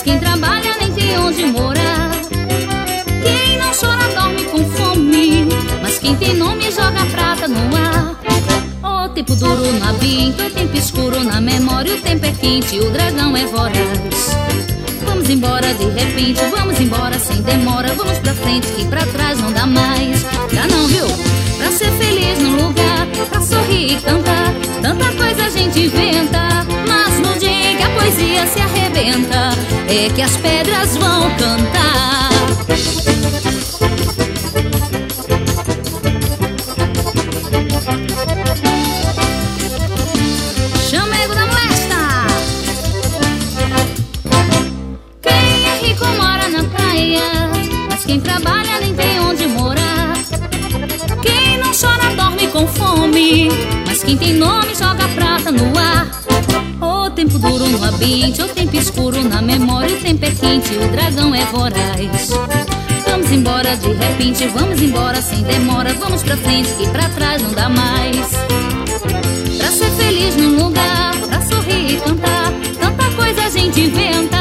quem trabalha nem tem onde morar. Quem não chora dorme com fome, mas quem tem nome joga prata no ar. O tempo duro no labirinto, o tempo escuro na memória. O tempo é quente, o dragão é voraz. Vamos embora de repente, vamos embora sem demora. Vamos pra frente que pra trás não dá mais. Dá não, viu? Pra ser feliz num lugar, pra sorrir e cantar, tanta coisa a gente inventa. Mas no dia em que a poesia se arrebenta, é que as pedras vão cantar. Chamego da molesta. Quem é rico mora na praia, mas quem trabalha nem tem onde morar. Quem não chora dorme com fome, mas quem tem nome joga prata no ar. O tempo duro no labirinto, o tempo escuro na memória. O tempo é quente, o dragão é voraz. Vamos embora de repente, vamos embora sem demora. Vamos pra frente que pra trás não dá mais. Pra ser feliz num lugar, pra sorrir e cantar, tanta coisa a gente inventa.